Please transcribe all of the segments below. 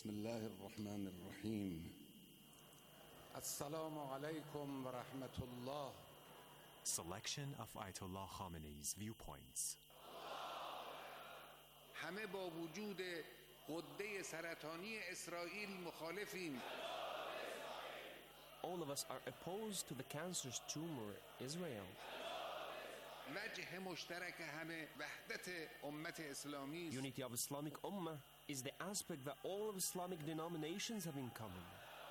بسم الله الرحمن الرحیم. السلام علیکم و رحمت الله. Selection of Ayatollah Khamenei's viewpoints. همه با وجود غده سرطانی اسرائیل مخالفیم. All of us are opposed to the cancerous tumor, Israel. وجه مشترک همه وحدت امت اسلامی است. Unity of Islamic Ummah is the aspect that all of Islamic denominations have in common.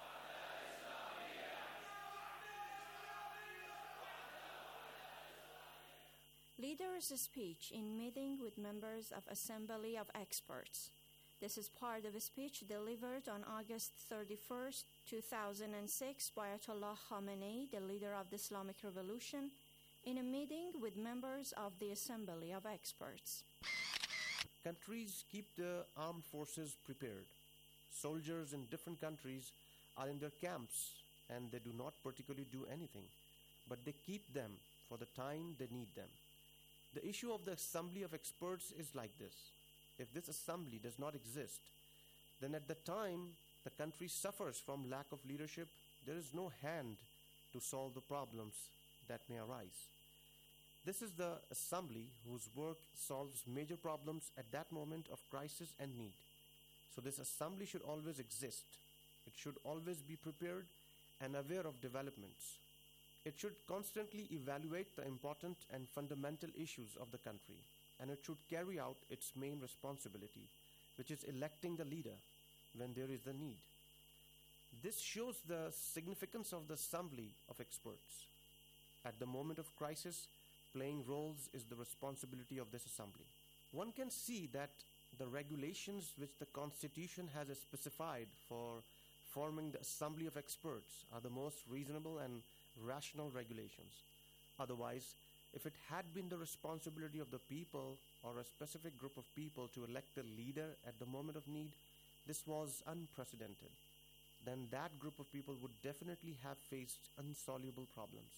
Leader's speech in meeting with members of Assembly of Experts. This is part of a speech delivered on August 31st, 2006 by Ayatollah Khamenei, the leader of the Islamic Revolution, in a meeting with members of the Assembly of Experts. Countries keep the armed forces prepared. Soldiers in different countries are in their camps and they do not particularly do anything, but they keep them for the time they need them. The issue of the Assembly of Experts is like this. If this assembly does not exist, then at the time the country suffers from lack of leadership, there is no hand to solve the problems that may arise. This is the assembly whose work solves major problems at that moment of crisis and need. So this assembly should always exist. It should always be prepared and aware of developments. It should constantly evaluate the important and fundamental issues of the country, and it should carry out its main responsibility, which is electing the leader when there is the need. This shows the significance of the Assembly of Experts. At the moment of crisis, playing roles is the responsibility of this assembly. One can see that the regulations which the Constitution has specified for forming the Assembly of Experts are the most reasonable and rational regulations. Otherwise, if it had been the responsibility of the people or a specific group of people to elect the leader at the moment of need, this was unprecedented. Then that group of people would definitely have faced insoluble problems.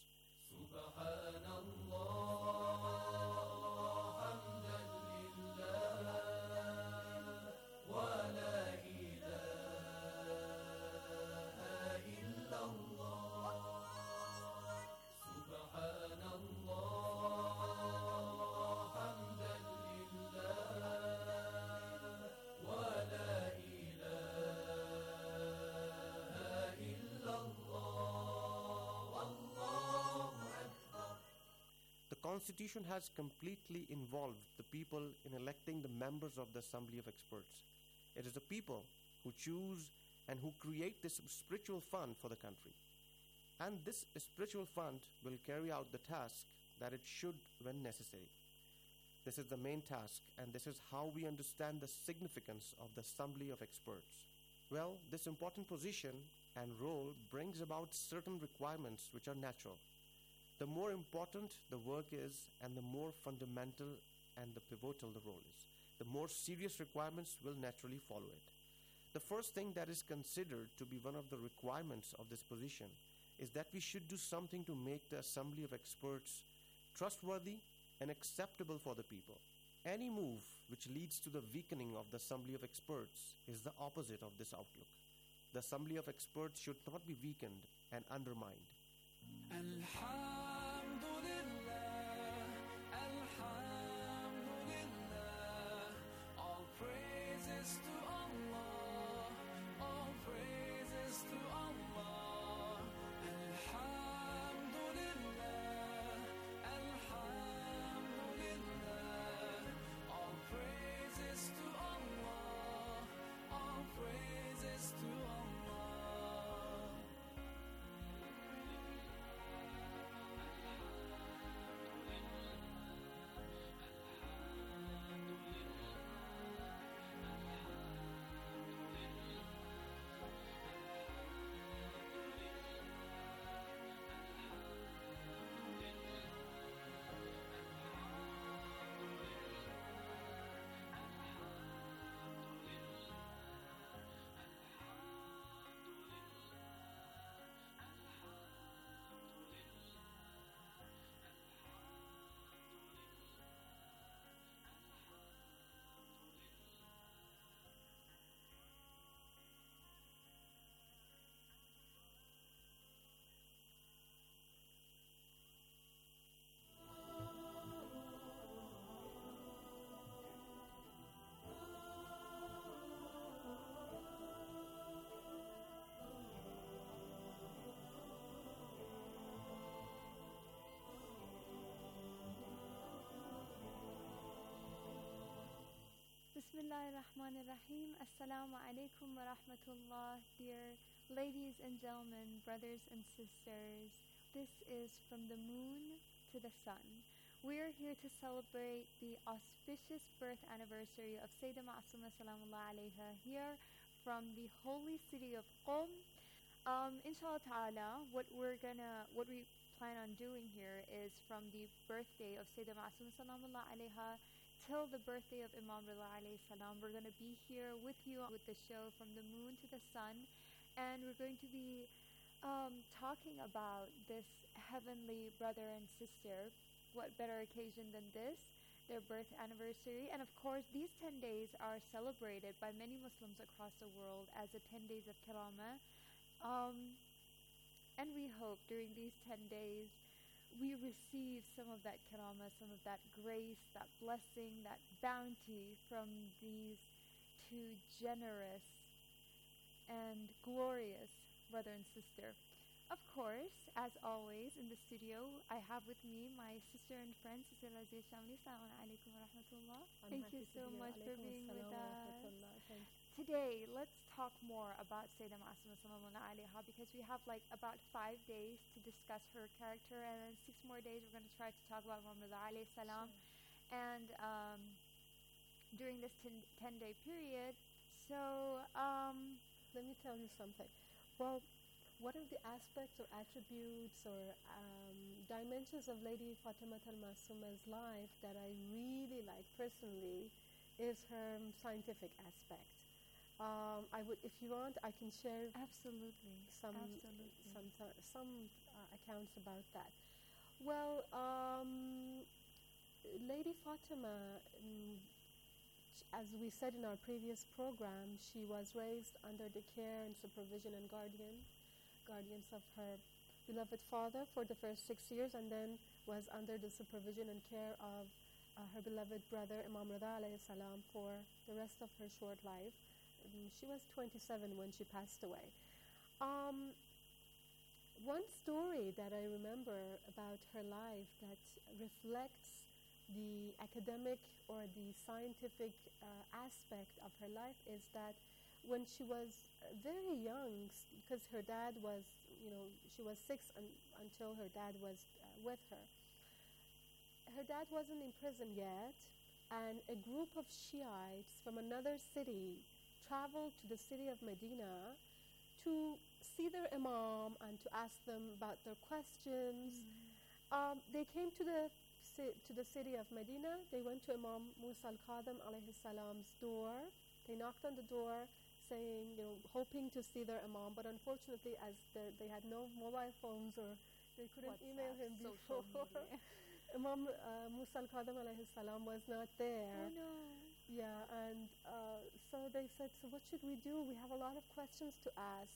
The Constitution has completely involved the people in electing the members of the Assembly of Experts. It is the people who choose and who create this spiritual fund for the country. And this spiritual fund will carry out the task that it should when necessary. This is the main task, and this is how we understand the significance of the Assembly of Experts. Well, this important position and role brings about certain requirements which are natural. The more important the work is and the more fundamental and the pivotal the role is, the more serious requirements will naturally follow it. The first thing that is considered to be one of the requirements of this position is that we should do something to make the Assembly of Experts trustworthy and acceptable for the people. Any move which leads to the weakening of the Assembly of Experts is the opposite of this outlook. The Assembly of Experts should not be weakened and undermined. Alhamdulillah, Alhamdulillah, all praises to Allah, all praises to Allah. Alhamdulillah, Alhamdulillah, all praises to Allah, all praises to Allah. Bismillahirrahmanirrahim. Assalamu alaikum wa rahmatullah. Dear ladies and gentlemen, brothers and sisters, this is From the Moon to the Sun. We are here to celebrate the auspicious birth anniversary of Sayyidah Ma'asuma Salamullah alayha here from the holy city of Qom. Inshallah ta'ala, what we plan on doing here is from the birthday of Sayyidah Ma'asuma Salamullah alayha till the birthday of Imam Rida alayhi salam. We're going to be here with you with the show From the Moon to the Sun, and we're going to be talking about this heavenly brother and sister. What better occasion than this, their birth anniversary. And of course, these 10 days are celebrated by many Muslims across the world as the 10 days of Karama. And we hope during these 10 days we receive some of that Karama, some of that grace, that blessing, that bounty from these two generous and glorious brother and sister. Of course, as always, in the studio, I have with me my sister and friend, Sister Razia Shamli. Assalamu alaikum wa rahmatullah. Thank you so much for being with us. Today, let's talk more about Sayyidah Ma'asuma Salamullah alayha, because we have like about 5 days to discuss her character, and then 6 more days we're going to try to talk about Imam Rida alayhi salam. And during this 10-day period, so let me tell you something. Well, one of the aspects or attributes or dimensions of Lady Fatima al-Masuma's life that I really like personally is her scientific aspect. I would, if you want, I can share some accounts about that. Well, Lady Fatima, as we said in our previous program, she was raised under the care and supervision and guardians of her beloved father for the first 6 years, and then was under the supervision and care of her beloved brother Imam Rida alayhi salam for the rest of her short life. She was 27 when she passed away. One story that I remember about her life that reflects the academic or the scientific aspect of her life is that when she was very young, because her dad was, she was 6 until her dad was with her. Her dad wasn't in prison yet, and a group of Shiites from another city traveled to the city of Medina to see their Imam and to ask them about their questions. They came to the city of Medina. They went to Imam Musa al-Kadhim alayhi salam's door. They knocked on the door saying, hoping to see their Imam, but unfortunately, as they had no mobile phones or they couldn't email him before, Imam Musa al-Kadhim alayhi salam was not there. Oh no. Yeah, and so they said, so what should we do? We have a lot of questions to ask.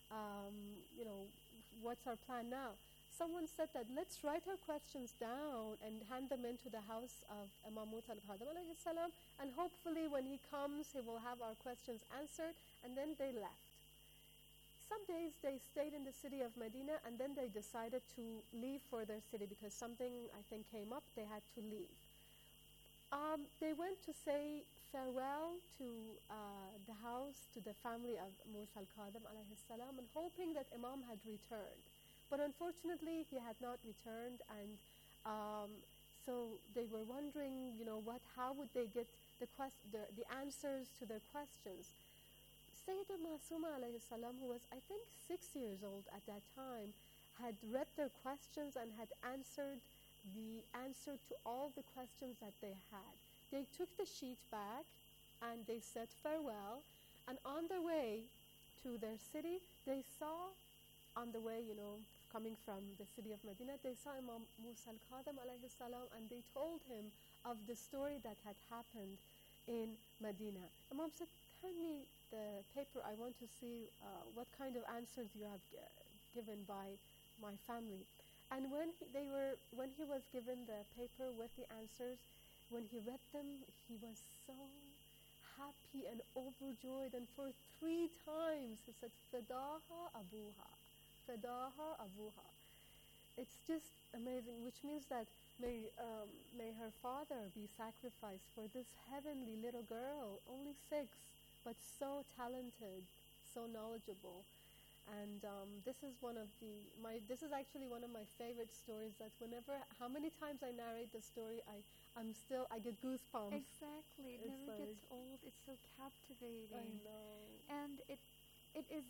What's our plan now? Someone said that let's write our questions down and hand them into the house of Imam Musa al-Kadhim alayhi salam, and hopefully when he comes, he will have our questions answered. And then they left. Some days they stayed in the city of Medina, and then they decided to leave for their city because something, I think, came up. They had to leave. They went to say farewell to the house, to the family of Musa al-Kadhim alayhi salam, and hoping that Imam had returned. But unfortunately, he had not returned, and so they were wondering, how would they get the answers to their questions. Sayyidah Ma'asuma alayhi salam, who was, I think, 6 years old at that time, had read their questions and had answered the answer to all the questions that they had. They took the sheet back and they said farewell, and on their way to their city, they saw, on the way, coming from the city of Medina, they saw Imam Musa al-Kadhim alayhi salam, and they told him of the story that had happened in Medina. Imam said, hand me the paper, I want to see what kind of answers you have given by my family. And when he was given the paper with the answers, when he read them, he was so happy and overjoyed, and for 3 times he said, Fadaha Abuha, Fadaha Abuha. it's just amazing, which means that may her father be sacrificed for this heavenly little girl, only 6, but so talented, so knowledgeable. And this is this is actually one of my favorite stories. That how many times I narrate the story, I get goosebumps. Exactly. It never gets old. It's so captivating. I know. And it is.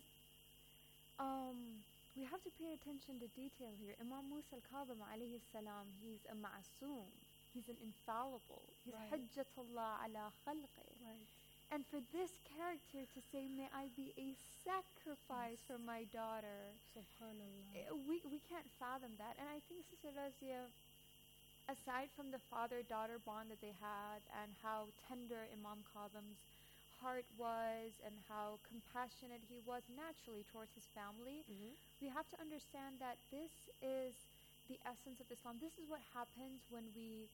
We have to pay attention to detail here. Imam Musa al-Kadhim alayhi salam, he's a ma'soom. He's an infallible. He's hujjatullah ala khalqi. Right. And for this character to say, may I be a sacrifice for my daughter. Subhanallah. We can't fathom that. And I think Sister Razia, aside from the father-daughter bond that they had and how tender Imam Kadhim's heart was and how compassionate he was naturally towards his family, we have to understand that this is the essence of Islam. This is what happens when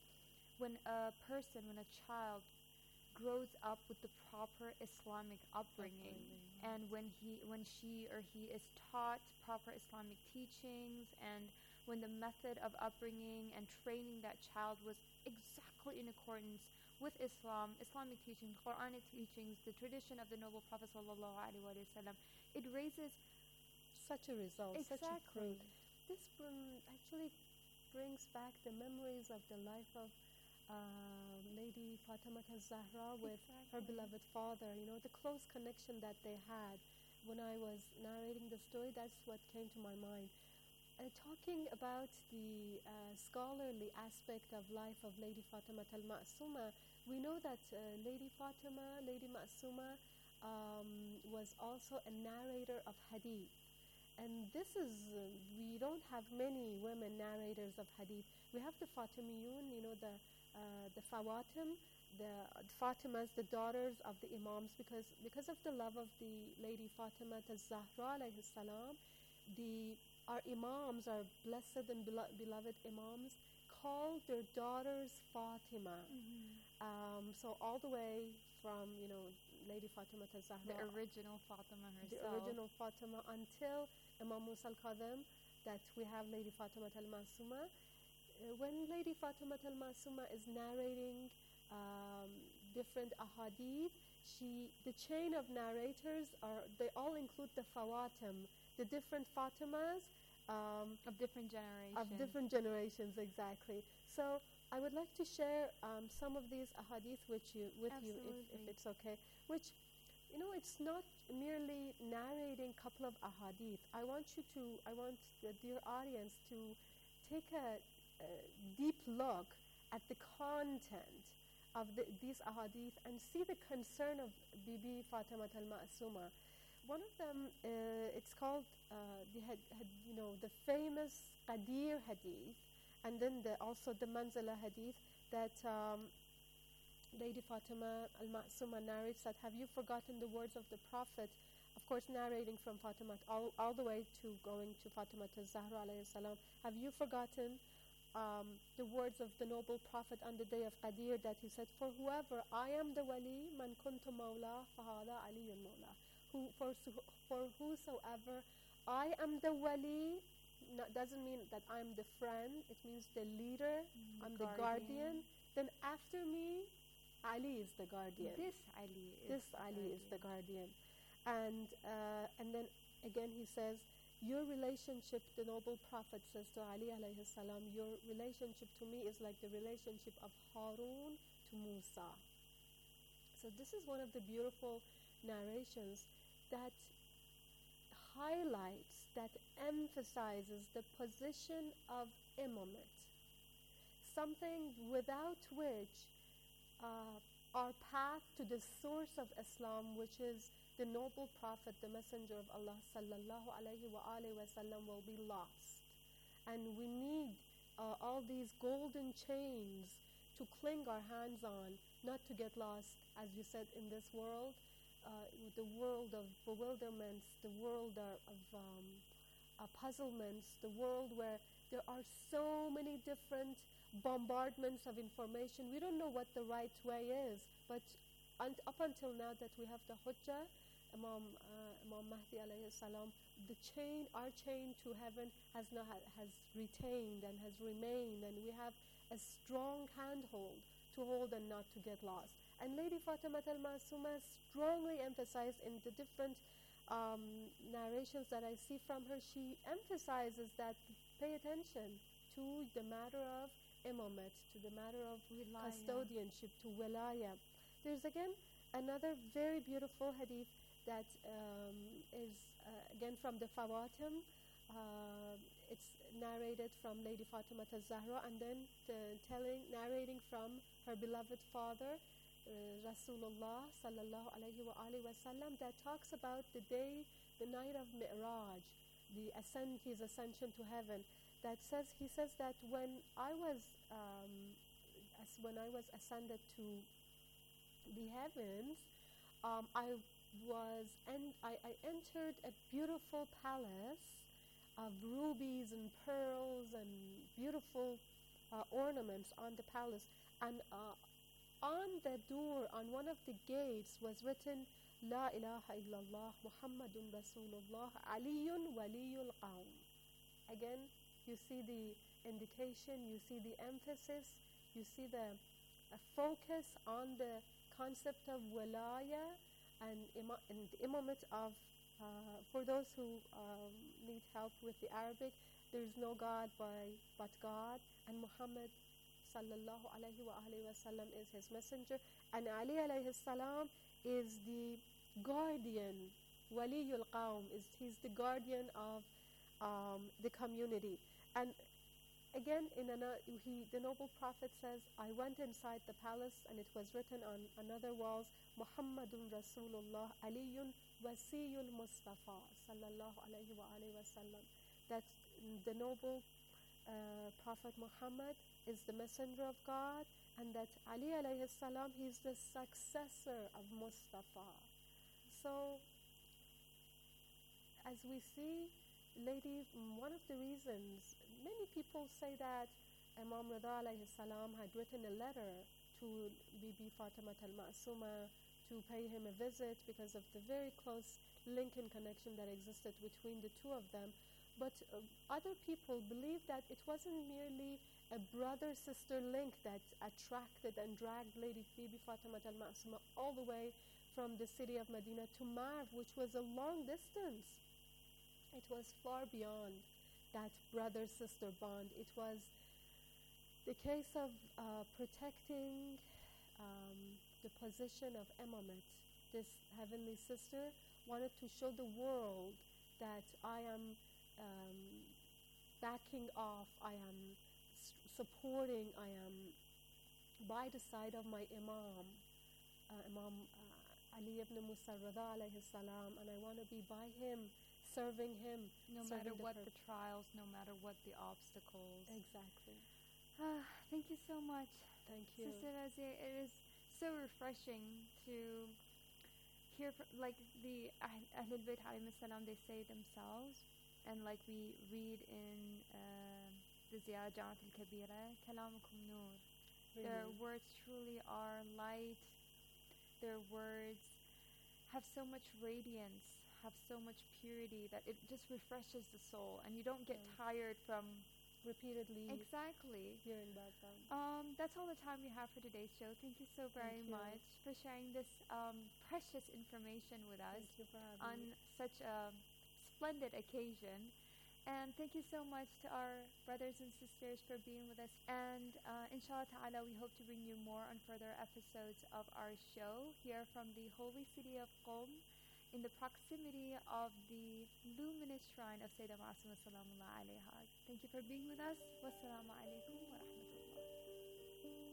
a child grows up with the proper Islamic upbringing, and when she or he is taught proper Islamic teachings, and when the method of upbringing and training that child was exactly in accordance with Islam, Islamic teachings, Quranic teachings, the tradition of the noble Prophet ﷺ, it raises such a result, such a exactly. fruit. This actually brings back the memories of the life of Lady Fatima al-Zahra with her beloved father. You know, the close connection that they had. When I was narrating the story, that's what came to my mind. Talking about the scholarly aspect of life of Lady Fatima al-Ma'suma, we know that Lady Ma'suma, was also a narrator of hadith. And this is, we don't have many women narrators of hadith. We have the Fatimiyun, you know, the Fawatim, the Fatimas, the daughters of the Imams, because of the love of the Lady Fatima al-Zahra alayhi salam, our Imams, our blessed and beloved Imams, called their daughters Fatima. So all the way from, you know, Lady Fatima al-Zahra, the original Fatima herself, the original Fatima, until Imam Musa al-Kadhim, that we have Lady Fatima al-Ma'suma. When Lady Fatima al-Ma'suma is narrating different ahadith, the chain of narrators they all include the Fawatim, the different Fatimas of different generations. Exactly. So I would like to share some of these ahadith with you, if it's okay. Which, you know, it's not merely narrating a couple of ahadith. I want the dear audience to take a deep look at the content of these ahadith and see the concern of Bibi Fatima al-Ma'suma. One of them, it's called the famous Qadir hadith, and then also the Manzala hadith that Lady Fatima al-Ma'suma narrates that, have you forgotten the words of the Prophet? Of course, narrating from Fatima all the way to going to Fatima al-Zahra alayhi salam. Have you forgotten the words of the noble Prophet on the day of Qadir, that he said, for whoever, I am the wali, man kuntu mawla, fahada aliyun mawla. For whosoever I am the wali, doesn't mean that I'm the friend, it means the leader, I'm the guardian. Then after me, Ali is the guardian. This Ali is the guardian. And then again he says, your relationship, the noble Prophet says to Ali alayhi salam, your relationship to me is like the relationship of Harun to Musa. So this is one of the beautiful narrations that highlights, that emphasizes the position of imamate, something without which our path to the source of Islam, which is the noble Prophet, the Messenger of Allah sallallahu alayhi wa alihi wa sallam, will be lost. And we need all these golden chains to cling our hands on, not to get lost, as you said, in this world, the world of bewilderments, the world of puzzlements, the world where there are so many different bombardments of information. We don't know what the right way is, but up until now that we have the Hujjah, Imam Mahdi alayhi salam, our chain to heain has retained and has remained, and we have a strong handhold to hold and not to get lost. And Lady Fatima al-Masuma strongly emphasized in the different narrations that I see from her, she emphasizes that pay attention to the matter of imamate, to the matter of custodianship, to wilaya. There's again another very beautiful hadith that is again from the Fawatim. It's narrated from Lady Fatima al-Zahra, and then narrating from her beloved father, Rasulullah sallallahu alayhi wa alihi wasallam, that talks about the night of Mi'raj, his ascension to heaven. He says that when I was ascended to the heavens, I entered a beautiful palace of rubies and pearls and beautiful ornaments on the palace, and on the door, on one of the gates, was written, La ilaha illallah Muhammadun Rasulullah Aliyun Waliyul Qawm. Again, you see the indication, you see the emphasis, you see the focus on the concept of wilaya and the imamate of, for those who need help with the Arabic, there is no God but God, and Muhammad sallallahu alayhi wa alihi wasallam is his messenger, and Ali alayhi salam is the guardian, waliyul qawm, he's the guardian of the community. And again, the noble prophet says, I went inside the palace, and it was written on another walls, Muhammadun Rasulullah Aliyun Wasiyul Mustafa sallallahu alayhi wa alihi wasallam, that the noble Prophet Muhammad is the messenger of God, and that Ali alayhi salam, he's the successor of Mustafa. So, as we see, ladies, one of the reasons, many people say that Imam Rida alayhi salam had written a letter to Bibi Fatima al-Masuma to pay him a visit because of the very close link and connection that existed between the two of them. But other people believe that it wasn't merely a brother-sister link that attracted and dragged Lady Bibi Fatima al-Masuma all the way from the city of Medina to Marv, which was a long distance. It was far beyond that brother-sister bond. It was the case of protecting the position of imamate. This heavenly sister wanted to show the world that I am backing off, I am supporting, I am by the side of my Imam Ali ibn Musa Rida alayhi salam, and I want to be by him, serving him. No matter what the trials, no matter what the obstacles. Exactly. Thank you so much. Thank you. Sister Razia, it is so refreshing to hear like the Ahlul Bayt alayhim salam, they say themselves, and like we read in the Ziyarah Jamaat al-Kabira, Kalamukum Nur. Their words truly are light. Their words have so much radiance, have so much purity that it just refreshes the soul, and you don't get tired from repeatedly hearing about them. That's all the time we have for today's show. Thank you so very much for sharing this precious information with us on such a splendid occasion. And thank you so much to our brothers and sisters for being with us. And inshallah ta'ala, we hope to bring you more on further episodes of our show here from the holy city of Qom, in the proximity of the luminous shrine of Sayyidah Masuma Salamullah alayha. Thank you for being with us. Wassalamu alaikum wa rahmatullah.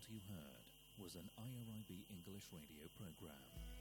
What you heard was an IRIB English radio program.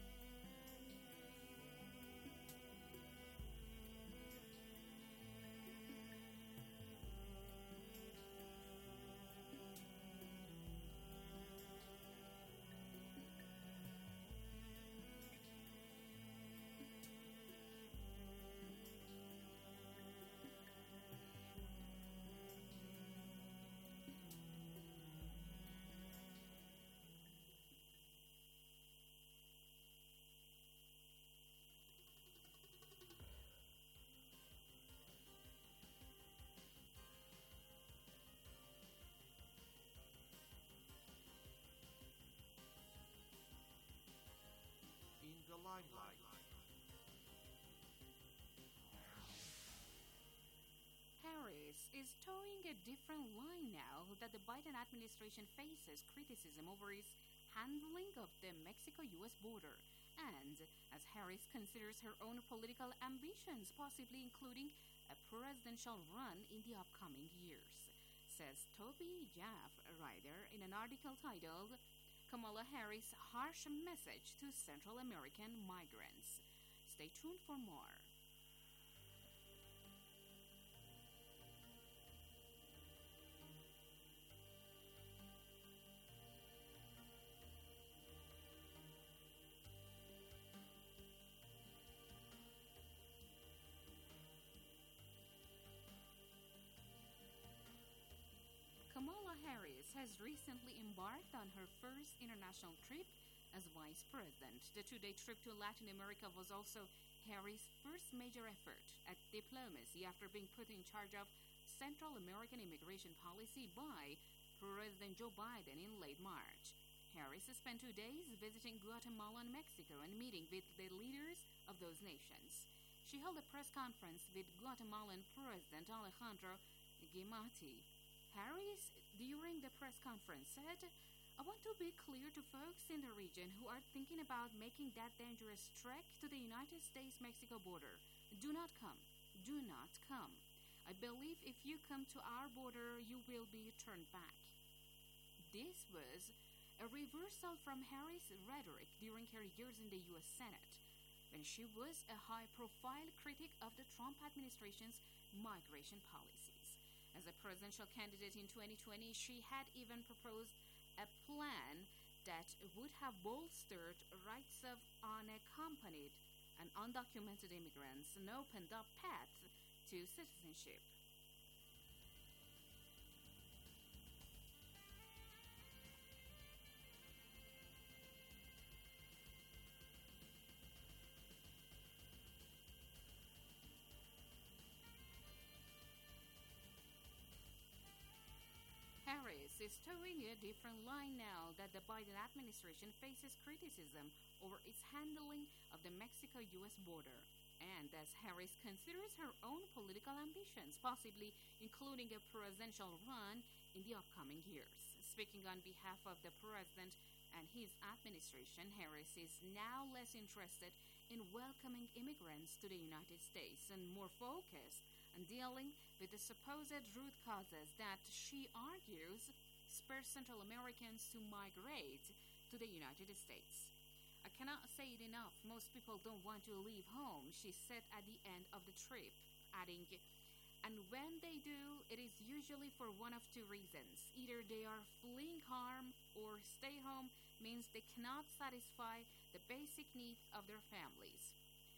In the limelight. Harris is towing a different line now that the Biden administration faces criticism over its handling of the Mexico-U.S. border. And as Harris considers her own political ambitions, possibly including a presidential run in the upcoming years, says Toby Jaff, a writer, in an article titled Kamala Harris' Harsh Message to Central American Migrants. Stay tuned for more. Kamala Harris has recently embarked on her first international trip as vice president. The two-day trip to Latin America was also Harris' first major effort at diplomacy after being put in charge of Central American immigration policy by President Joe Biden in late March. Harris spent 2 days visiting Guatemala and Mexico and meeting with the leaders of those nations. She held a press conference with Guatemalan President Alejandro Giammattei. Harris, during the press conference, said, "I want to be clear to folks in the region who are thinking about making that dangerous trek to the United States-Mexico border. Do not come. Do not come. I believe if you come to our border, you will be turned back." This was a reversal from Harris' rhetoric during her years in the U.S. Senate, when she was a high-profile critic of the Trump administration's migration policies. As a presidential candidate in 2020, she had even proposed a plan that would have bolstered rights of unaccompanied and undocumented immigrants and opened up paths to citizenship. Harris is towing a different line now that the Biden administration faces criticism over its handling of the Mexico-U.S. border. And as Harris considers her own political ambitions, possibly including a presidential run in the upcoming years. Speaking on behalf of the president and his administration, Harris is now less interested in welcoming immigrants to the United States and more focused on dealing with the supposed root causes that she argues spur Central Americans to migrate to the United States. "I cannot say it enough. Most people don't want to leave home," she said at the end of the trip, adding, "And when they do, it is usually for one of two reasons. Either they are fleeing harm or stay home means they cannot satisfy the basic needs of their families."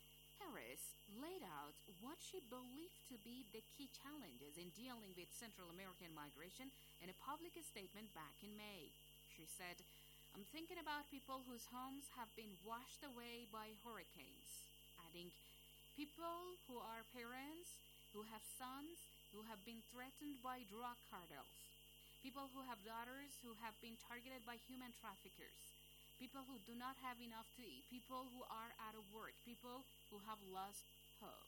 Harris laid out what she believed to be the key challenges in dealing with Central American migration in a public statement back in May. She said, "I'm thinking about people whose homes have been washed away by hurricanes," adding, "people who are parents, who have sons, who have been threatened by drug cartels, people who have daughters who have been targeted by human traffickers, people who do not have enough to eat, people who are out of work, people who have lost hope."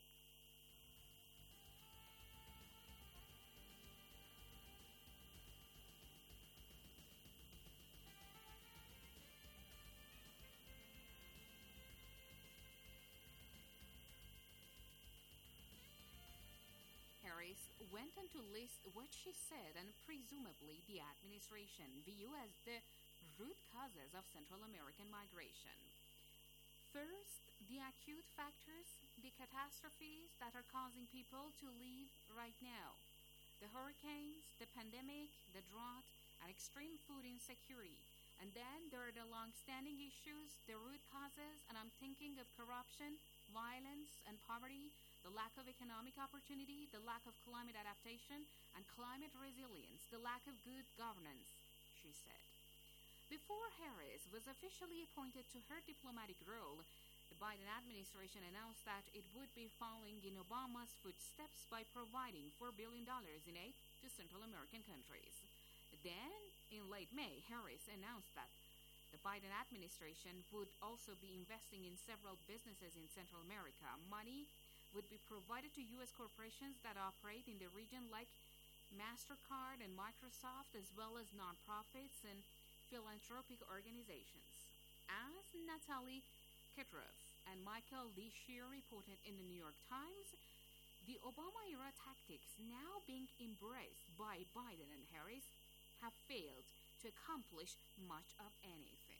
Harris went on to list what she said and presumably the administration view as the root causes of Central American migration. First, the acute factors, the catastrophes that are causing people to leave right now. The hurricanes, the pandemic, the drought, and extreme food insecurity. And then there are the long-standing issues, the root causes, and I'm thinking of corruption, violence, and poverty, the lack of economic opportunity, the lack of climate adaptation, and climate resilience, the lack of good governance, she said. Before Harris was officially appointed to her diplomatic role, the Biden administration announced that it would be following in Obama's footsteps by providing $4 billion in aid to Central American countries. Then, in late May, Harris announced that the Biden administration would also be investing in several businesses in Central America. Money would be provided to U.S. corporations that operate in the region like MasterCard and Microsoft, as well as nonprofits and philanthropic organizations. As Natalie Kitroff and Michael Leashier reported in the New York Times, the Obama-era tactics now being embraced by Biden and Harris have failed to accomplish much of anything.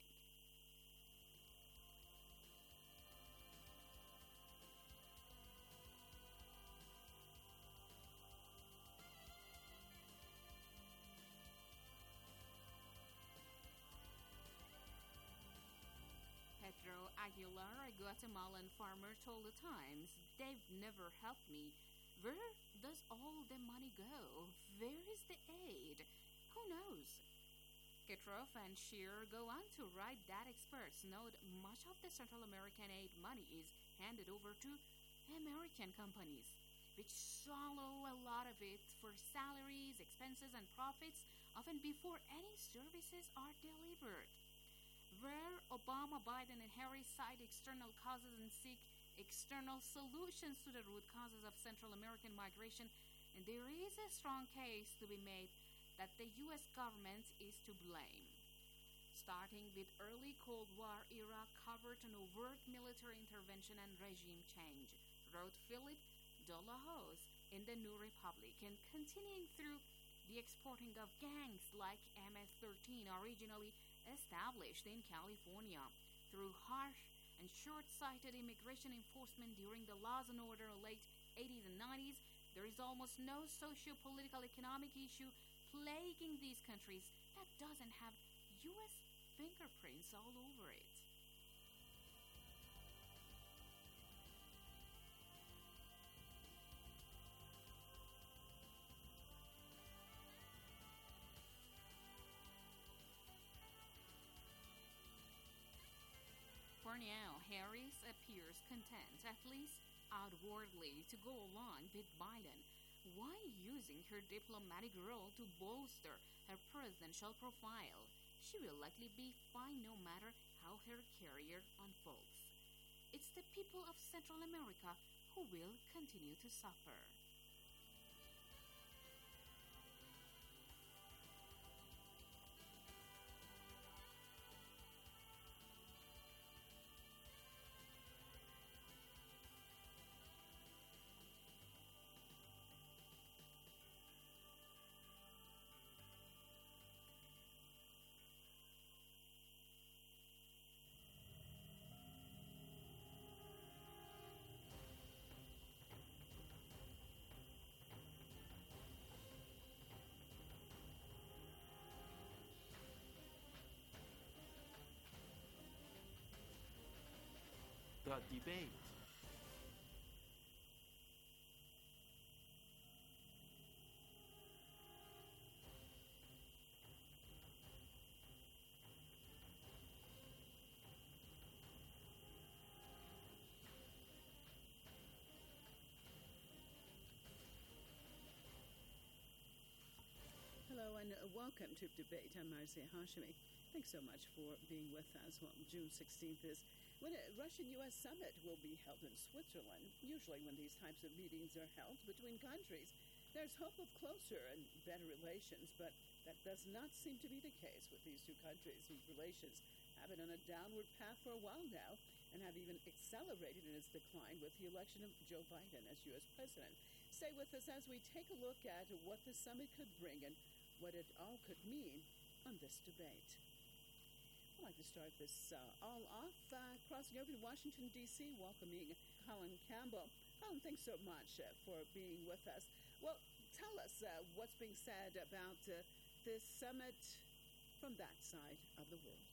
Pedro Aguilar, a Guatemalan farmer, told the Times, "They've never helped me. Where does all the money go? Where is the aid? Who knows?" Kitroff and Shearer go on to write that experts note much of the Central American aid money is handed over to American companies, which swallow a lot of it for salaries, expenses, and profits, often before any services are delivered. Where Obama, Biden, and Harris cite external causes and seek external solutions to the root causes of Central American migration, and there is a strong case to be made that the U.S. government is to blame. Starting with early Cold War era covert and overt military intervention and regime change, wrote Philip Dollahose in the New Republic, and continuing through the exporting of gangs like MS-13 originally established in California, through harsh and short-sighted immigration enforcement during the laws and order late 80s and 90s, there is almost no socio-political economic issue plaguing these countries that doesn't have U.S. fingerprints all over it. For now, Harris appears content, at least outwardly, to go along with Biden. Why using her diplomatic role to bolster her presidential profile? She will likely be fine no matter how her career unfolds. It's the people of Central America who will continue to suffer. The debate. Hello and welcome to Debate. I'm Marzieh Hashemi. Thanks so much for being with us. Well, June 16th is when a Russian-U.S. summit will be held in Switzerland. Usually when these types of meetings are held between countries, there's hope of closer and better relations, but that does not seem to be the case with these two countries, whose relations have been on a downward path for a while now and have even accelerated in its decline with the election of Joe Biden as U.S. president. Stay with us as we take a look at what the summit could bring and what it all could mean on this debate. I'd like to start this all off crossing over to Washington, D.C., welcoming Colin Campbell. Colin, thanks so much for being with us. Well, tell us what's being said about this summit from that side of the world.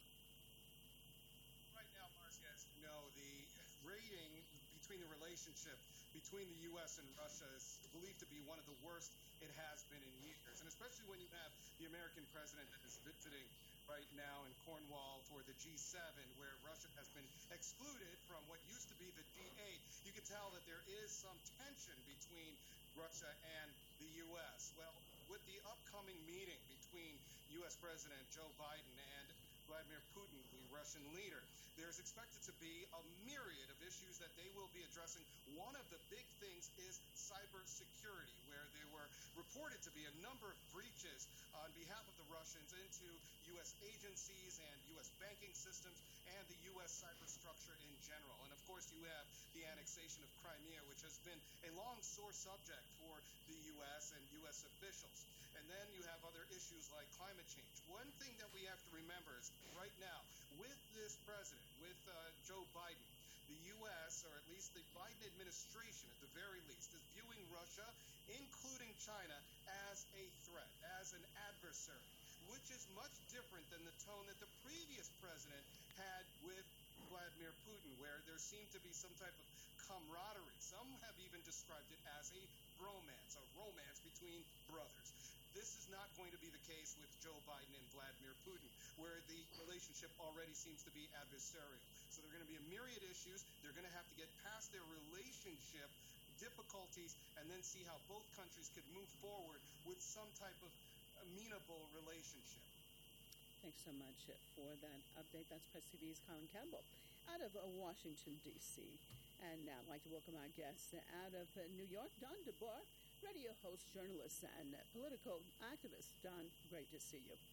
Right now, Marcia, as you know, the rating between the relationship between the U.S. and Russia is believed to be one of the worst it has been in years. And especially when you have the American president that is visiting right now in Cornwall for the G7, where Russia has been excluded from what used to be the G8, you can tell that there is some tension between Russia and the U.S. Well, with the upcoming meeting between U.S. President Joe Biden and Vladimir Putin, the Russian leader, there's expected to be a myriad of issues that they will be addressing. One of the big things is cybersecurity, where there were reported to be a number of breaches on behalf of the Russians into U.S. agencies and U.S. banking systems and the U.S. cyberstructure in general. And of course, you have the annexation of Crimea, which has been a long sore subject for the U.S. and U.S. officials. And then you have other issues like climate change. One thing that we have to remember is right now, with this president, with Joe Biden, the U.S., or at least the Biden administration at the very least, is viewing Russia, including China, as a threat, as an adversary, which is much different than the tone that the previous president had with Vladimir Putin, where there seemed to be some type of camaraderie. Some have even described it as a bromance, a romance between brothers. This is not going to be the case with Joe Biden and Vladimir Putin, where the relationship already seems to be adversarial. So there are going to be a myriad issues. They're going to have to get past their relationship difficulties and then see how both countries could move forward with some type of amenable relationship. Thanks so much for that update. That's Press TV's Colin Campbell out of Washington, D.C. And now I'd like to welcome our guest out of New York, Don DeBar, radio host, journalist, and political activist. Don, great to see you.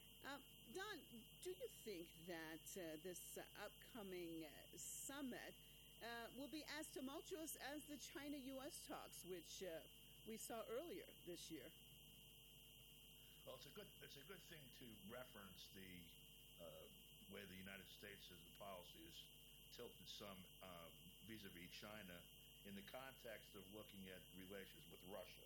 Don, do you think that this upcoming summit will be as tumultuous as the China-U.S. talks, which we saw earlier this year? Well, it's a good thing to reference the way the United States as a policy is tilted some vis-a-vis China in the context of looking at relations with Russia.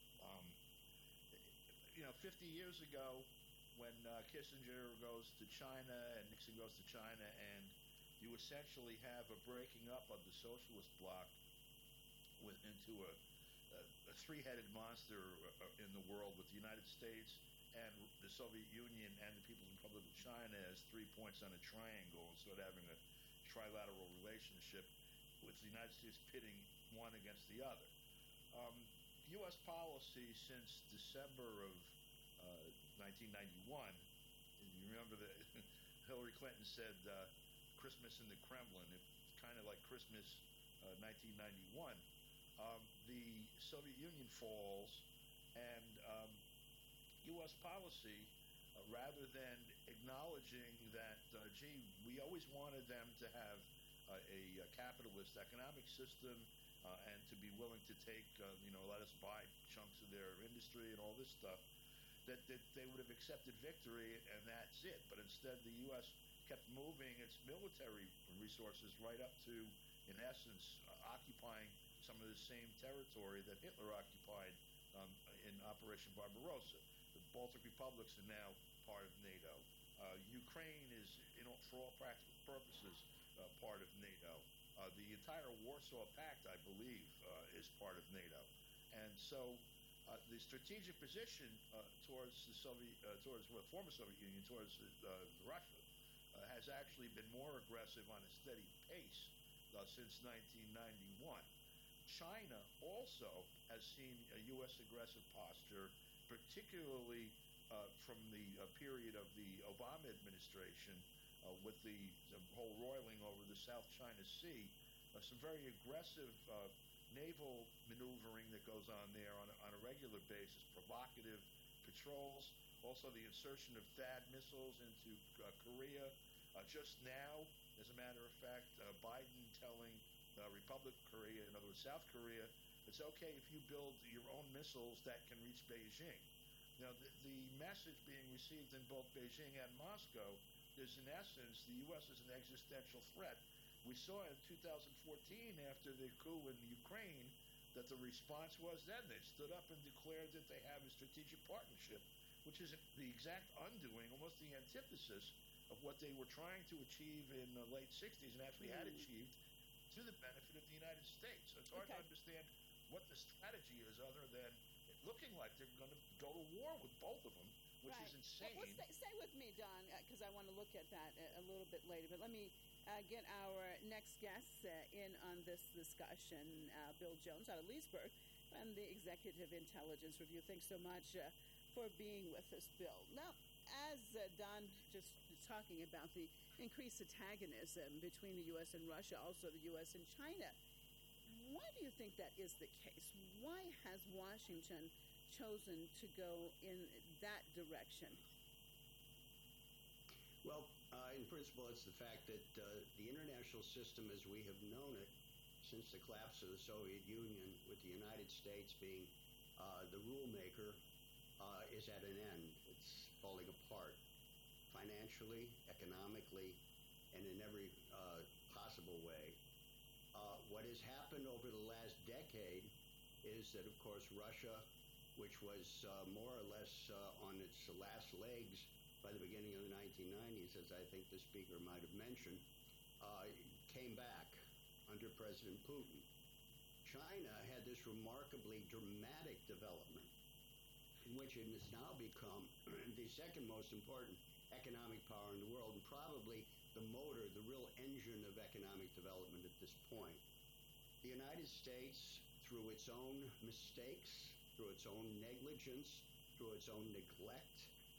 50 years ago, when Kissinger goes to China and Nixon goes to China, and you essentially have a breaking up of the socialist bloc into a three-headed monster in the world, with the United States and the Soviet Union and the People's Republic of China as 3 points on a triangle, instead of having a trilateral relationship with the United States pitting one against the other. U.S. policy since December of 1991, and you remember that Hillary Clinton said Christmas in the Kremlin, it's kind of like Christmas 1991. The Soviet Union falls, and U.S. policy, rather than acknowledging that, we always wanted them to have a capitalist economic system and to be willing to take, let us buy chunks of their industry and all this stuff, that they would have accepted victory and that's it. But instead, the U.S. kept moving its military resources right up to, in essence, occupying some of the same territory that Hitler occupied in Operation Barbarossa. The Baltic republics are now part of NATO. Ukraine is, for all practical purposes, part of NATO. The entire Warsaw Pact, I believe, is part of NATO. And so the strategic position towards the former Soviet Union, towards Russia, has actually been more aggressive on a steady pace since 1991. China also has seen a U.S. aggressive posture, particularly from the period of the Obama administration, with the whole roiling over the South China Sea, some very aggressive naval maneuvering that goes on there on a regular basis, provocative patrols, also the insertion of THAAD missiles into Korea. Just now, as a matter of fact, Biden telling Republic of Korea, in other words, South Korea, It's okay if you build your own missiles that can reach Beijing. Now, the message being received in both Beijing and Moscow is, in essence, the U.S. is an existential threat. We saw in 2014, after the coup in Ukraine, that the response was then they stood up and declared that they have a strategic partnership, which is the exact undoing, almost the antithesis of what they were trying to achieve in the late 60s and actually had achieved to the benefit of the United States. So it's hard to understand what the strategy is other than it looking like they're going to go to war with both of them, which is insane. Well, stay with me, Don, because I want to look at that a little bit later. But let me get our next guest in on this discussion. Bill Jones out of Leesburg from the Executive Intelligence Review. Thanks so much for being with us, Bill. Now, as Don just was talking about the increased antagonism between the U.S. and Russia, also the U.S. and China, why do you think that is the case? Why has Washington chosen to go in that direction? Well, in principle, it's the fact that the international system as we have known it since the collapse of the Soviet Union, with the United States being the rule maker, is at an end. It's falling apart financially, economically, and in every possible way. What has happened over the last decade is that, of course, Russia, which was more or less on its last legs by the beginning of the 1990s, as I think the speaker might have mentioned, came back under President Putin. China had this remarkably dramatic development in which it has now become the second most important economic power in the world, and probably the motor, the real engine of economic development at this point. The United States, through its own mistakes, through its own negligence, through its own neglect,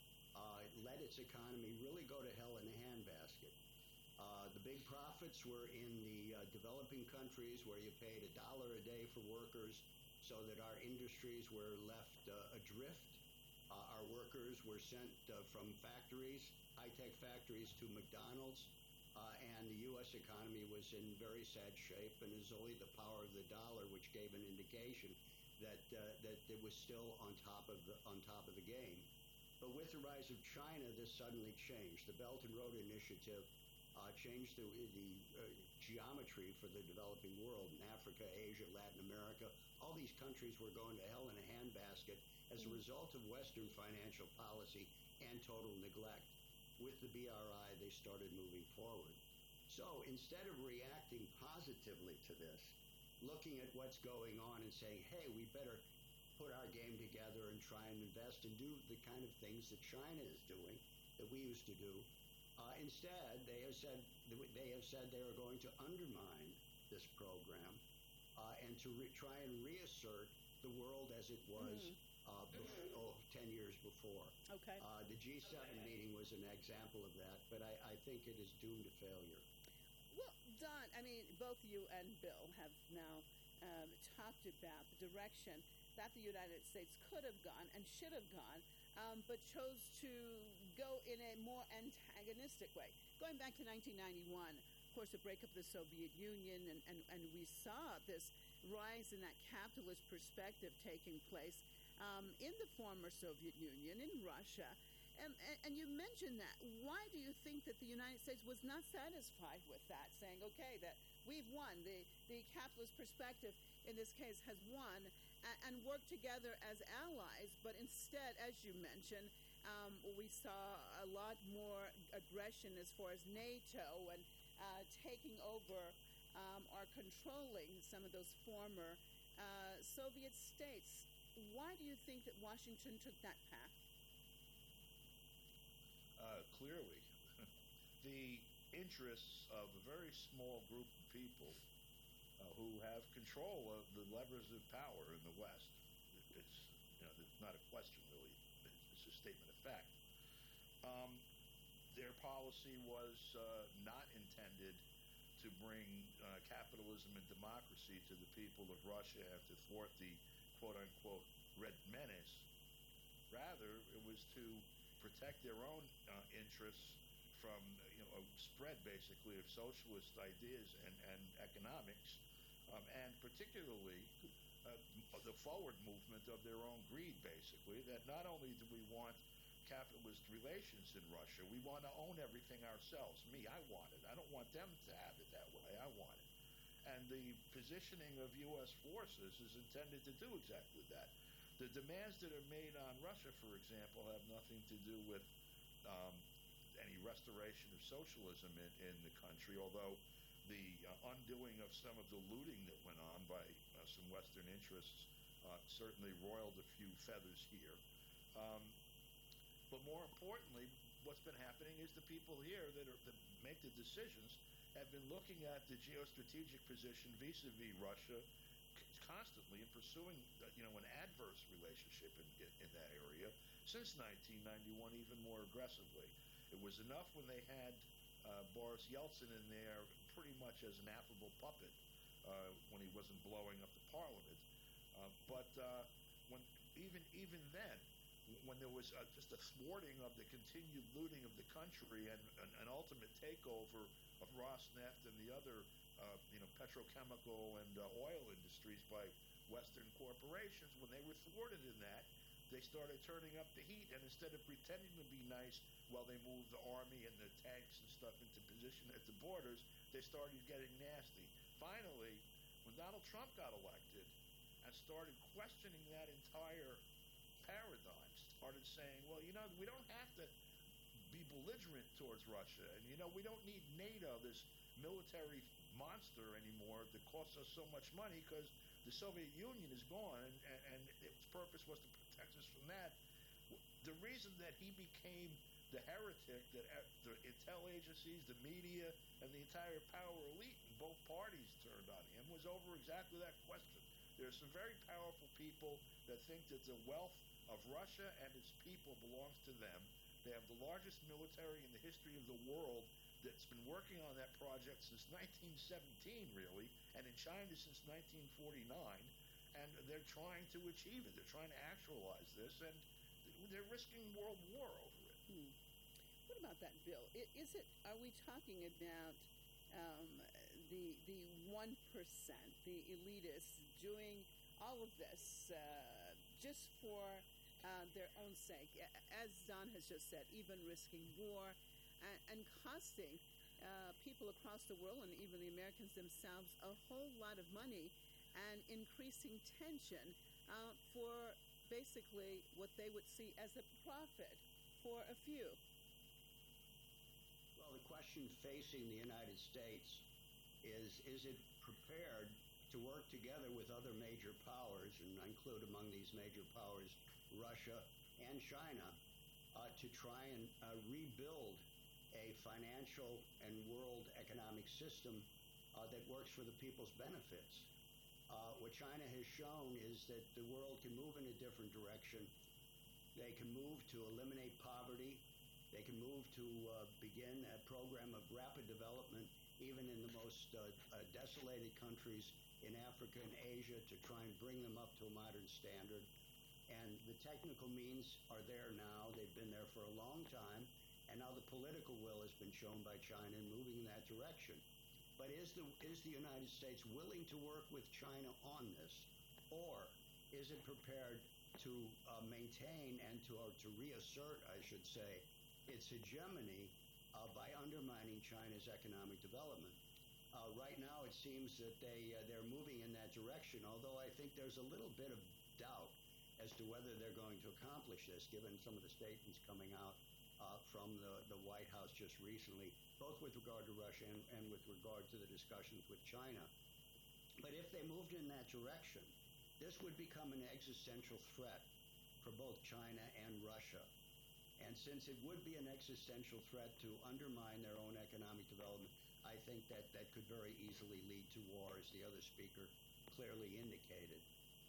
let its economy really go to hell in a handbasket. The big profits were in the developing countries, where you paid $1 a day for workers, so that our industries were left adrift. Our workers were sent from factories, high-tech factories, to McDonald's, and the U.S. economy was in very sad shape, and it was only the power of the dollar which gave an indication that it was still on top of the game. But with the rise of China, this suddenly changed. The Belt and Road Initiative changed the geometry for the developing world. In Africa, Asia, Latin America, all these countries were going to hell in a handbasket as a result of Western financial policy and total neglect. With the BRI, they started moving forward. So instead of reacting positively to this, looking at what's going on and saying, hey, we better put our game together and try and invest and do the kind of things that China is doing, that we used to do, instead, they have said they are going to undermine this program and to try and reassert the world as it was 10 years before. Okay. The G7 meeting was an example of that, but I think it is doomed to failure. Well, Don, I mean, both you and Bill have now talked about the direction that the United States could have gone and should have gone, but chose to go in a more antagonistic way. Going back to 1991, of course, the breakup of the Soviet Union, and we saw this rise in that capitalist perspective taking place in the former Soviet Union, in Russia. And you mentioned that. Why do you think that the United States was not satisfied with that, saying, okay, that we've won, the capitalist perspective in this case has won, and worked together as allies, but instead, as you mentioned, we saw a lot more aggression as far as NATO and taking over or controlling some of those former Soviet states. Why do you think that Washington took that path? Clearly, the interests of a very small group of people who have control of the levers of power in the West. It's not a question, really. It's a statement of fact. Their policy was not intended to bring capitalism and democracy to the people of Russia and to thwart the quote-unquote Red Menace. Rather, it was to protect their own interests from a spread, basically, of socialist ideas and economics, and particularly the forward movement of their own greed, basically, that not only do we want capitalist relations in Russia, we want to own everything ourselves. Me, I want it. I don't want them to have it that way. I want it. And the positioning of U.S. forces is intended to do exactly that. The demands that are made on Russia, for example, have nothing to do with any restoration of socialism in the country, although the undoing of some of the looting that went on by some Western interests certainly roiled a few feathers here. But more importantly, what's been happening is the people here that make the decisions have been looking at the geostrategic position vis-a-vis Russia constantly and pursuing an adverse relationship in that area since 1991 even more aggressively. It was enough when they had Boris Yeltsin in there pretty much as an affable puppet when he wasn't blowing up the parliament. But when even then, when there was just a thwarting of the continued looting of the country and an ultimate takeover of Rosneft and the other petrochemical and oil industries by Western corporations, when they were thwarted in that, they started turning up the heat, and instead of pretending to be nice while they moved the army and the tanks and stuff into position at the borders, they started getting nasty. Finally, when Donald Trump got elected and started questioning that entire paradigm, started saying, well, we don't have to be belligerent towards Russia, and we don't need NATO, this military monster anymore that costs us so much money because the Soviet Union is gone, and its purpose was to protect us from that. The reason that he became the heretic that the intel agencies, the media, and the entire power elite in both parties turned on him was over exactly that question. There are some very powerful people that think that the wealth of Russia and its people belongs to them. They have the largest military in the history of the world that's been working on that project since 1917, really, and in China since 1949, and they're trying to achieve it. They're trying to actualize this, and they're risking world war over it. What about that, Bill? Are we talking about the 1%, the elitists doing all of this just for their own sake, as Don has just said, even risking war and costing people across the world and even the Americans themselves a whole lot of money and increasing tension for basically what they would see as a profit for a few? Well, the question facing the United States is it prepared to work together with other major powers, and I include among these major powers Russia and China, to try and rebuild a financial and world economic system that works for the people's benefits. What China has shown is that the world can move in a different direction. They can move to eliminate poverty. They can move to begin a program of rapid development, even in the most desolated countries in Africa and Asia, to try and bring them up to a modern standard. And the technical means are there now. They've been there for a long time. And now the political will has been shown by China in moving in that direction. But is the United States willing to work with China on this? Or is it prepared to maintain and to reassert, I should say, its hegemony by undermining China's economic development? Right now it seems that they're moving in that direction, although I think there's a little bit of doubt as to whether they're going to accomplish this, given some of the statements coming out from the White House just recently, both with regard to Russia and with regard to the discussions with China. But if they moved in that direction, this would become an existential threat for both China and Russia. And since it would be an existential threat to undermine their own economic development, I think that could very easily lead to war, as the other speaker clearly indicated.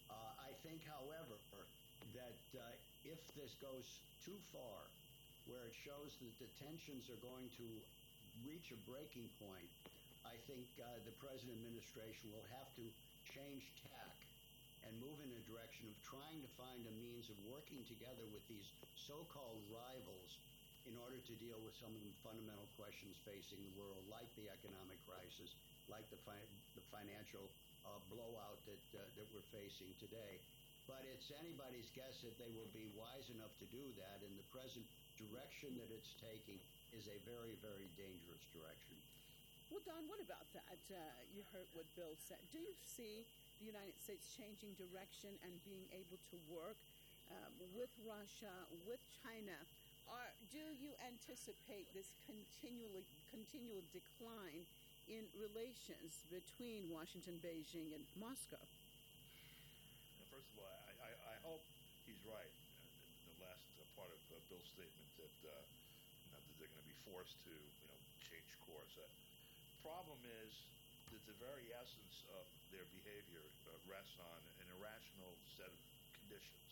I think, however, that if this goes too far, where it shows that the tensions are going to reach a breaking point, I think the President administration will have to change tack and move in a direction of trying to find a means of working together with these so-called rivals in order to deal with some of the fundamental questions facing the world, like the economic crisis, like the financial blowout that we're facing today. But it's anybody's guess that they will be wise enough to do that, and the present direction that it's taking is a very, very dangerous direction. Well, Don, what about that? You heard what Bill said. Do you see the United States changing direction and being able to work with Russia, with China? Or do you anticipate this continual decline in relations between Washington, Beijing, and Moscow? First of all, I hope he's right. The last part of Bill's statement that they're going to be forced to change course. Problem is that the very essence of their behavior rests on an irrational set of conditions.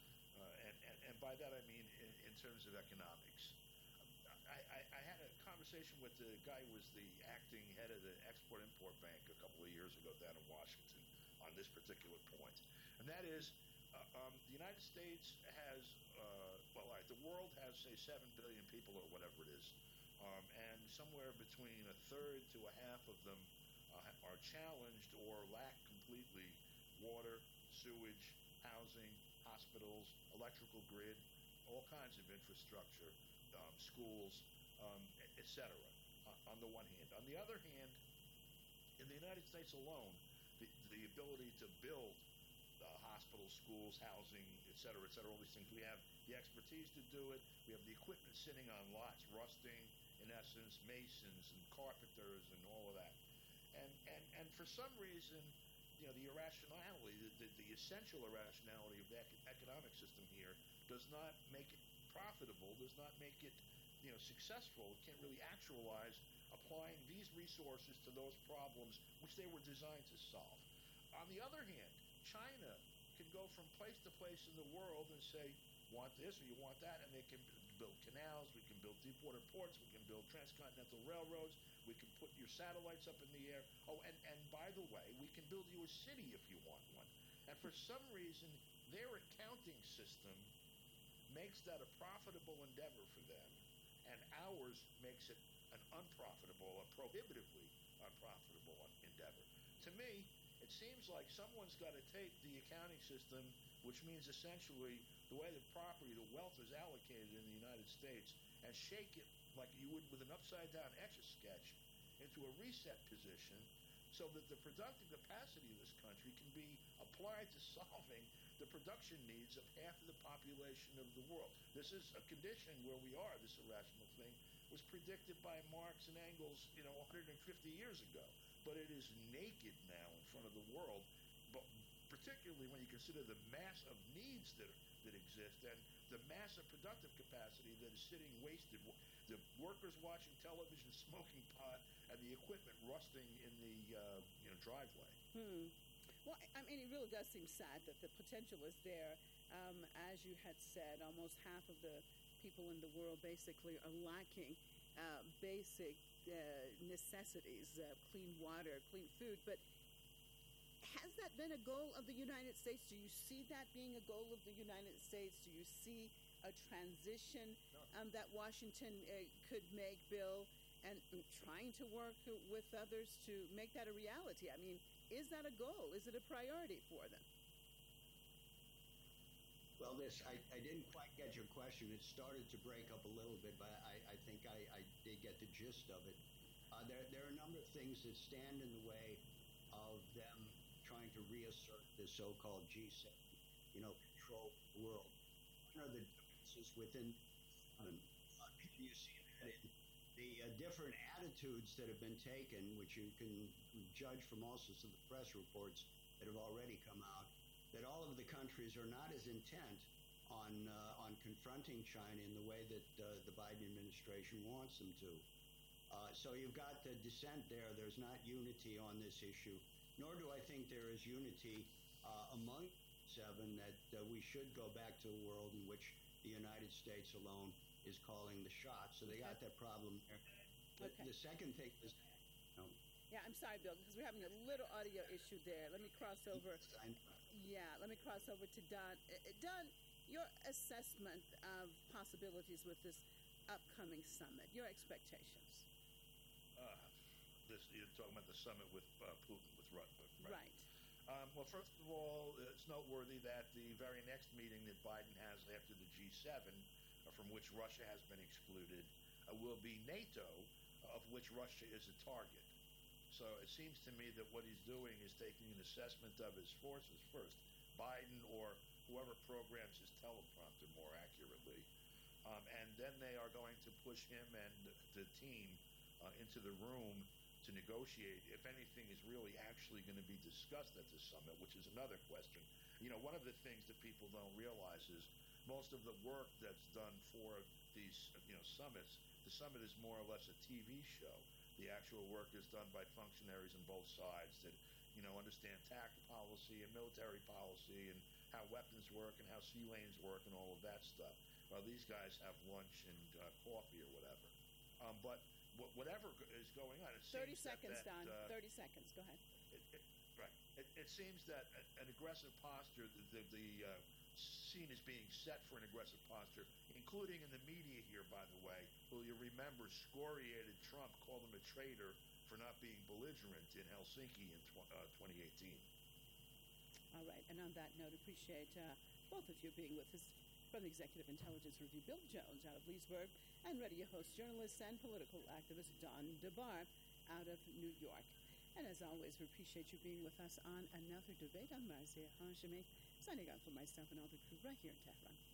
And by that I mean in terms of economics. I had a conversation with the guy who was the acting head of the Export-Import Bank a couple of years ago down in Washington on this particular point. And that is, the United States has, the world has, say, 7 billion people or whatever it is. And somewhere between a third to a half of them are challenged or lack completely water, sewage, housing, hospitals, electrical grid, all kinds of infrastructure, schools, etc. On the one hand. On the other hand, in the United States alone, the ability to build hospitals, schools, housing, etc., all these things, we have the expertise to do it. We have the equipment sitting on lots, rusting, in essence, masons and carpenters and all of that. And for some reason, the irrationality, the essential irrationality of the economic system here does not make it profitable, does not make it successful. It can't really actualize applying these resources to those problems which they were designed to solve. On the other hand, China can go from place to place in the world and say, want this or you want that, and they can build canals, we can build deep water ports, we can build transcontinental railroads, we can put your satellites up in the air. Oh, and by the way, we can build you a city if you want one. And for some reason, their accounting system makes that a profitable endeavor for them, and ours makes it an unprofitable, a prohibitively unprofitable endeavor. To me, it seems like someone's got to take the accounting system, which means essentially the way the property, the wealth is allocated in the United States, and shake it like you would with an upside-down Etch-a-Sketch into a reset position so that the productive capacity of this country can be applied to solving the production needs of half of the population of the world. This is a condition where we are, this irrational thing, was predicted by Marx and Engels, 150 years ago. But it is naked now in front of the world, but particularly when you consider the mass of needs that exist and the mass of productive capacity that is sitting wasted. The workers watching television, smoking pot, and the equipment rusting in the driveway. Well, I mean, it really does seem sad that the potential is there. As you had said, almost half of the people in the world basically are lacking basic necessities, clean water, clean food. But has that been a goal of the United States? Do you see that being a goal of the United States? Do you see a transition that Washington could make, Bill, and trying to work with others to make that a reality? I mean, is that a goal? Is it a priority for them? Well, I didn't quite get your question. It started to break up a little bit, but I think I did get the gist of it. There are a number of things that stand in the way of them trying to reassert the so-called G7, control the world. One are the differences within, you see that in the different attitudes that have been taken, which you can judge from all sorts of the press reports that have already come out, that all of the countries are not as intent on confronting China in the way that the Biden administration wants them to. So you've got the dissent there. There's not unity on this issue, nor do I think there is unity among seven that we should go back to a world in which the United States alone is calling the shots. So they got that problem there. Okay. The second thing is... Yeah, I'm sorry, Bill, because we're having a little audio issue there. Let me cross over. Let me cross over to Don. Don, your assessment of possibilities with this upcoming summit, your expectations. You're talking about the summit with Putin, with Russia, right? Right. Well, first of all, it's noteworthy that the very next meeting that Biden has after the G7, from which Russia has been excluded, will be NATO, of which Russia is a target. So it seems to me that what he's doing is taking an assessment of his forces first, Biden or whoever programs his teleprompter more accurately. And then they are going to push him and the team into the room to negotiate if anything is really actually going to be discussed at the summit, which is another question. You know, one of the things that people don't realize is most of the work that's done for these, summits, the summit is more or less a TV show. The actual work is done by functionaries on both sides that, understand tax policy and military policy and how weapons work and how sea lanes work and all of that stuff. Well, these guys have lunch and coffee or whatever. But whatever is going on, it 30 seems seconds, that, Don. 30 seconds. Go ahead. Right. It seems that an aggressive posture, the scene is being set for an aggressive posture, including in the media here, by the way, who you remember scoriated Trump, called him a traitor for not being belligerent in Helsinki in 2018. All right. And on that note, appreciate both of you being with us. From the Executive Intelligence Review, Bill Jones out of Leesburg, and radio host, journalist, and political activist Don DeBar out of New York. And as always, we appreciate you being with us on another debate. I'm Marzieh Hashemi, signing out for myself and all the crew right here in Tehran.